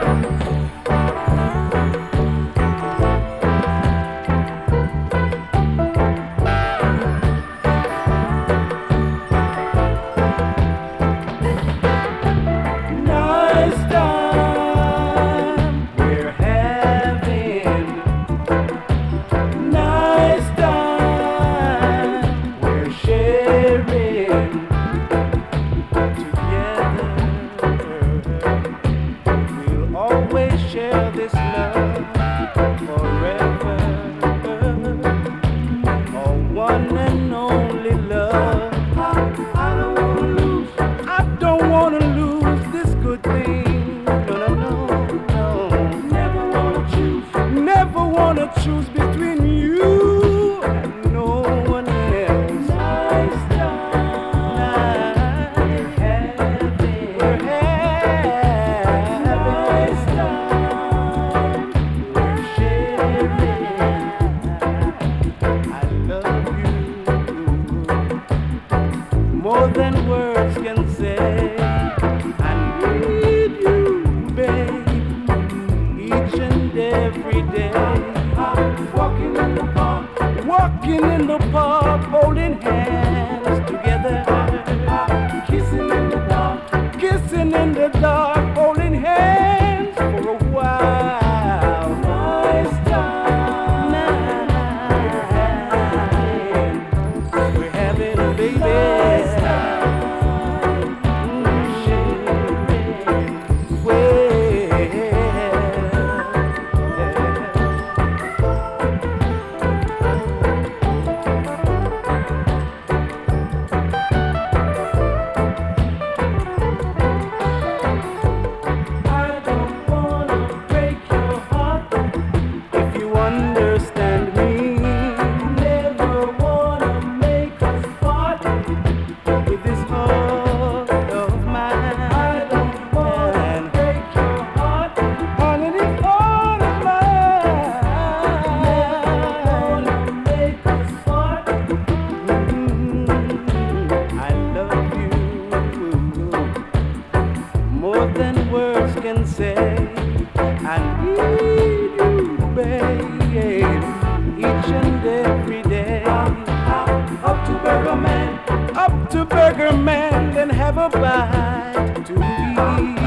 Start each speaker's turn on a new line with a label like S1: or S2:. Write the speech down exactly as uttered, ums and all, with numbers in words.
S1: Choose between you and no one else. Nice time, we're having, we're having. Nice time, we're sharing. I love you more than words can say. I need you, babe, each and every day. Walking in the park, walking in the park, holding hands together, kissing in the dark, kissing in the dark, holding hands for a while. Nice time, nice. We're having a baby. Nice time, mm-hmm. Well, say I need you, babe, each and every day. Up to Burger Man, up to Burger Man, then have a bite to eat.